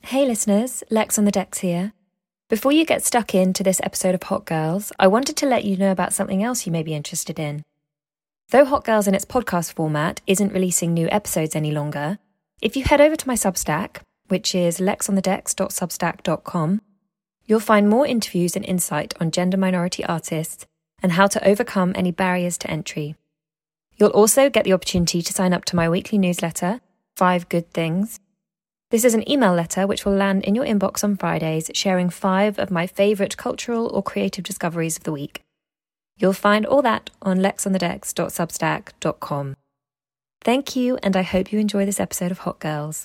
Hey listeners, Lex on the decks here. Before you get stuck into this episode of Hot Girls, I wanted to let you know about something else you may be interested in. Though Hot Girls in its podcast format isn't releasing new episodes any longer, if you head over to my Substack, which is lexonthedecks.substack.com, you'll find more interviews and insight on gender minority artists and how to overcome any barriers to entry. You'll also get the opportunity to sign up to my weekly newsletter, 5 Good Things. This is an email letter which will land in your inbox on Fridays, sharing 5 of my favourite cultural or creative discoveries of the week. You'll find all that on lexonthedecks.substack.com. Thank you, and I hope you enjoy this episode of Hot Girls.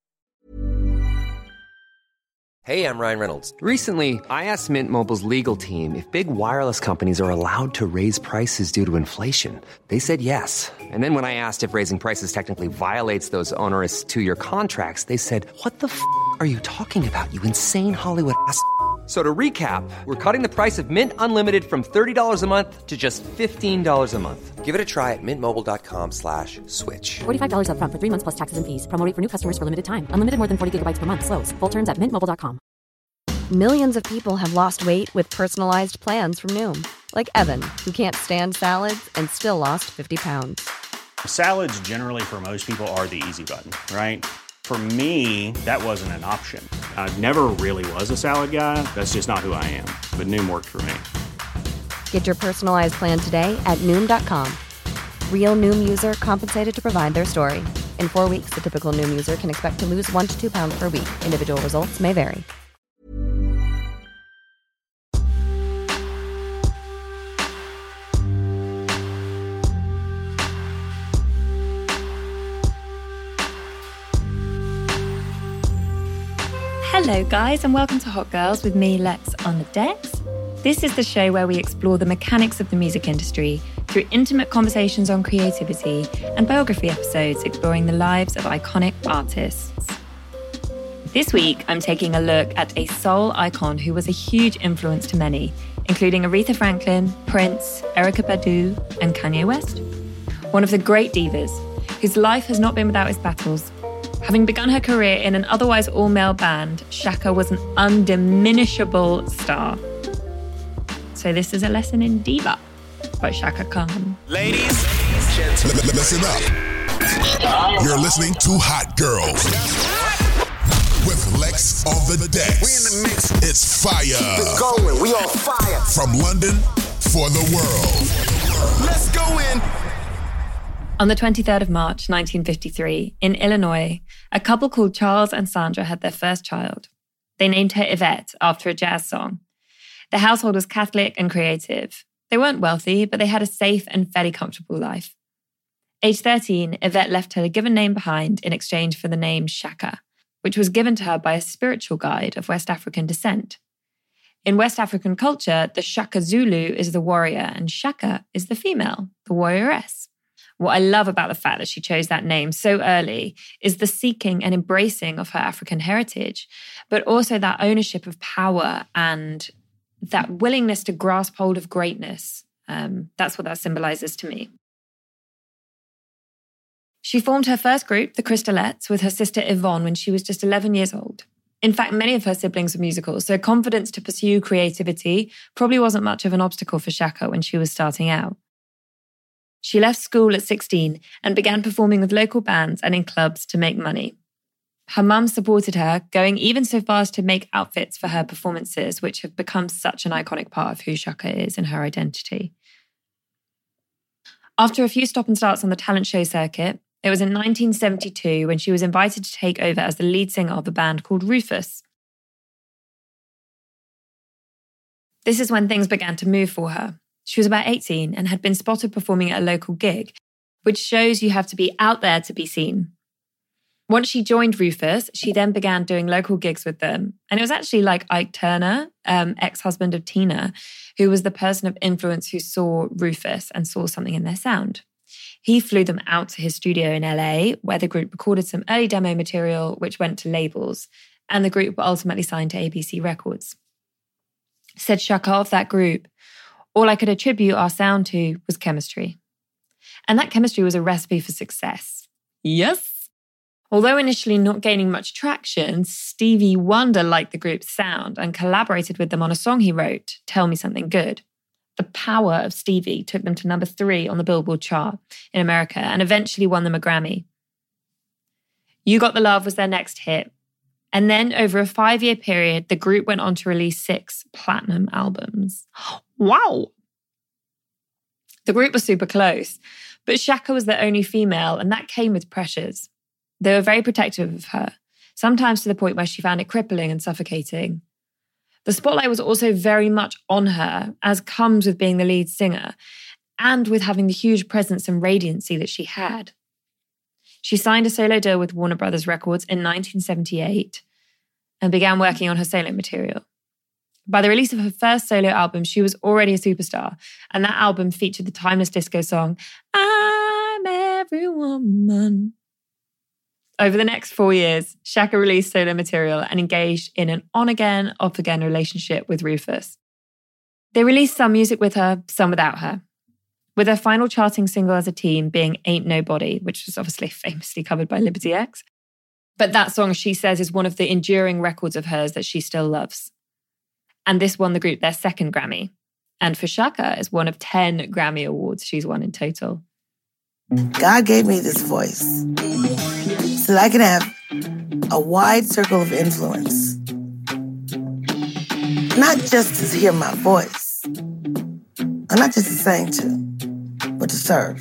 Hey, I'm Ryan Reynolds. Recently, I asked Mint Mobile's legal team if big wireless companies are allowed to raise prices due to inflation. They said yes. And then when I asked if raising prices technically violates those onerous 2-year contracts, they said, "What the f*** are you talking about, you insane Hollywood ass?" So to recap, we're cutting the price of Mint Unlimited from $30 a month to just $15 a month. Give it a try at mintmobile.com/switch. $45 up front for 3 months plus taxes and fees. Promo rate for new customers for limited time. Unlimited more than 40 gigabytes per month. Slows full terms at mintmobile.com. Millions of people have lost weight with personalized plans from Noom. Like Evan, who can't stand salads and still lost 50 pounds. Salads generally for most people are the easy button, right? For me, that wasn't an option. I never really was a salad guy. That's just not who I am. But Noom worked for me. Get your personalized plan today at Noom.com. Real Noom user compensated to provide their story. In 4 weeks, the typical Noom user can expect to lose 1 to 2 pounds per week. Individual results may vary. Hello guys, and welcome to Hot Girls with me, Lex on the decks. This is the show where we explore the mechanics of the music industry through intimate conversations on creativity and biography episodes exploring the lives of iconic artists. This week, I'm taking a look at a soul icon who was a huge influence to many, including Aretha Franklin, Prince, Erykah Badu, and Kanye West. One of the great divas, whose life has not been without its battles. Having begun her career in an otherwise all-male band, Chaka was an undiminishable star. So this is a lesson in diva by Chaka Khan. Ladies, gentlemen, listen up. You're listening to Hot Girls with Lex on the decks. we in the mix. It's fire. Keep it going. We on fire. From London for the world. Let's go in. On the 23rd of March, 1953, in Illinois, a couple called Charles and Sandra had their first child. They named her Yvette after a jazz song. The household was Catholic and creative. They weren't wealthy, but they had a safe and fairly comfortable life. Age 13, Yvette left her given name behind in exchange for the name Chaka, which was given to her by a spiritual guide of West African descent. In West African culture, the Shaka Zulu is the warrior and Chaka is the female, the warrioress. What I love about the fact that she chose that name so early is the seeking and embracing of her African heritage, but also that ownership of power and that willingness to grasp hold of greatness. That's what that symbolizes to me. She formed her first group, the Crystalettes, with her sister Yvonne when she was just 11 years old. In fact, many of her siblings were musical, so confidence to pursue creativity probably wasn't much of an obstacle for Chaka when she was starting out. She left school at 16 and began performing with local bands and in clubs to make money. Her mum supported her, going even so far as to make outfits for her performances, which have become such an iconic part of who Chaka is and her identity. After a few stop and starts on the talent show circuit, it was in 1972 when she was invited to take over as the lead singer of a band called Rufus. This is when things began to move for her. She was about 18 and had been spotted performing at a local gig, which shows you have to be out there to be seen. Once she joined Rufus, she then began doing local gigs with them. And it was actually like Ike Turner, ex-husband of Tina, who was the person of influence who saw Rufus and saw something in their sound. He flew them out to his studio in LA, where the group recorded some early demo material, which went to labels, and the group were ultimately signed to ABC Records. Said Chaka of that group, "All I could attribute our sound to was chemistry." And that chemistry was a recipe for success. Yes. Although initially not gaining much traction, Stevie Wonder liked the group's sound and collaborated with them on a song he wrote, Tell Me Something Good. The power of Stevie took them to number 3 on the Billboard chart in America and eventually won them a Grammy. You Got the Love was their next hit. And then over a 5-year period, the group went on to release 6 platinum albums. Wow! The group was super close, but Chaka was their only female, and that came with pressures. They were very protective of her, sometimes to the point where she found it crippling and suffocating. The spotlight was also very much on her, as comes with being the lead singer, and with having the huge presence and radiancy that she had. She signed a solo deal with Warner Brothers Records in 1978 and began working on her solo material. By the release of her first solo album, she was already a superstar, and that album featured the timeless disco song, I'm Every Woman. Over the next 4 years, Chaka released solo material and engaged in an on-again, off-again relationship with Rufus. They released some music with her, some without her, with their final charting single as a team being Ain't Nobody, which was obviously famously covered by Liberty X. But that song, she says, is one of the enduring records of hers that she still loves. And this won the group their second Grammy. And for Chaka, is one of 10 Grammy Awards she's won in total. God gave me this voice so that I can have a wide circle of influence. Not just to hear my voice, and not just to sing to, but to serve.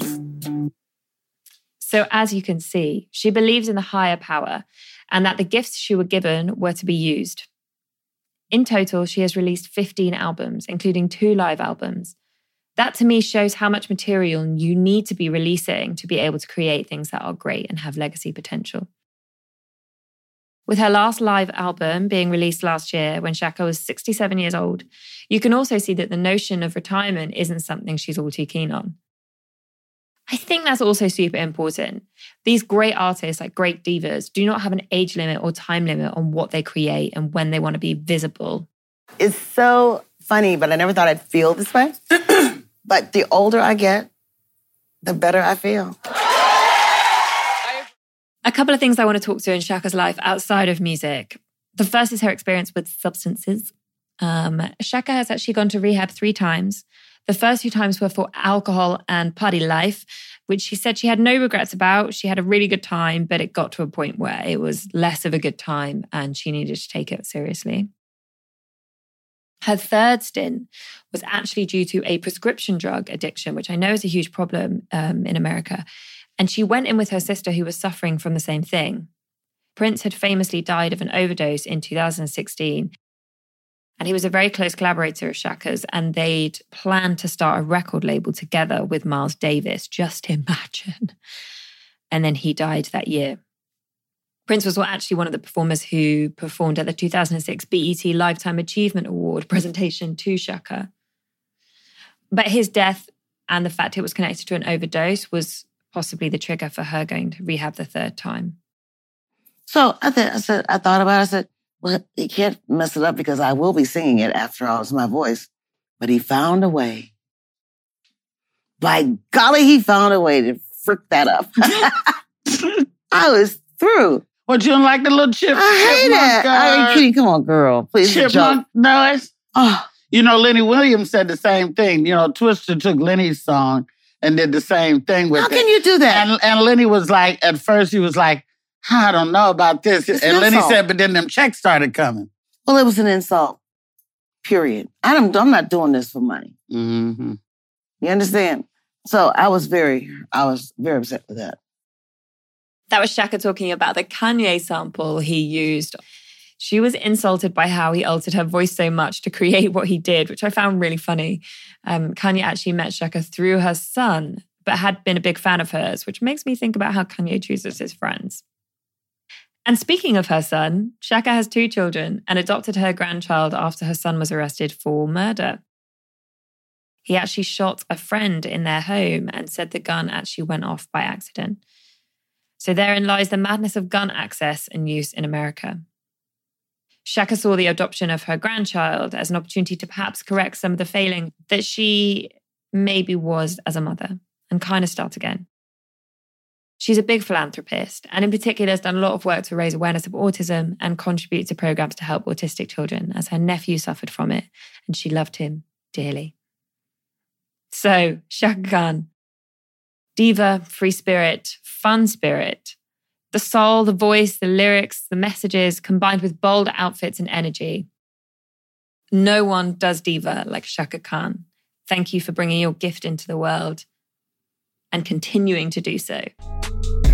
So as you can see, she believes in the higher power and that the gifts she were given were to be used. In total, she has released 15 albums, including 2 live albums. That to me shows how much material you need to be releasing to be able to create things that are great and have legacy potential. With her last live album being released last year when Chaka was 67 years old, you can also see that the notion of retirement isn't something she's all too keen on. I think that's also super important. These great artists, like great divas, do not have an age limit or time limit on what they create and when they want to be visible. It's so funny, but I never thought I'd feel this way. But the older I get, the better I feel. A couple of things I want to talk to in Chaka's life outside of music. The first is her experience with substances. Chaka has actually gone to rehab 3 times. The first 2 times were for alcohol and party life, which she said she had no regrets about. She had a really good time, but it got to a point where it was less of a good time and she needed to take it seriously. Her third stint was actually due to a prescription drug addiction, which I know is a huge problem in America. And she went in with her sister who was suffering from the same thing. Prince had famously died of an overdose in 2016. And he was a very close collaborator of Chaka's, and they'd planned to start a record label together with Miles Davis, just imagine. And then he died that year. Prince was actually one of the performers who performed at the 2006 BET Lifetime Achievement Award presentation to Chaka. But his death and the fact it was connected to an overdose was possibly the trigger for her going to rehab the 3rd time. So I thought about it. I said, well, he can't mess it up because I will be singing it after all. It's my voice. But he found a way. By golly, he found a way to frick that up. I was through. What, you don't like the little chipmunk? I hate it. Are you kidding? Come on, girl. Please. Chipmunk noise? Oh. You know, Lenny Williams said the same thing. You know, Twister took Lenny's song and did the same thing with it. How can you do that? And Lenny was like, at first he was like, I don't know about this. And Lenny said, but then them checks started coming. Well, it was an insult. Period. I'm not doing this for money. Mm-hmm. You understand? So I was very upset with that. That was Chaka talking about the Kanye sample he used. She was insulted by how he altered her voice so much to create what he did, which I found really funny. Kanye actually met Chaka through her son, but had been a big fan of hers, which makes me think about how Kanye chooses his friends. And speaking of her son, Chaka has 2 children and adopted her grandchild after her son was arrested for murder. He actually shot a friend in their home and said the gun actually went off by accident. So therein lies the madness of gun access and use in America. Chaka saw the adoption of her grandchild as an opportunity to perhaps correct some of the failing that she maybe was as a mother and kind of start again. She's a big philanthropist, and in particular has done a lot of work to raise awareness of autism and contribute to programs to help autistic children, as her nephew suffered from it, and she loved him dearly. So, Chaka Khan, diva, free spirit, fun spirit, the soul, the voice, the lyrics, the messages, combined with bold outfits and energy. No one does diva like Chaka Khan. Thank you for bringing your gift into the world and continuing to do so.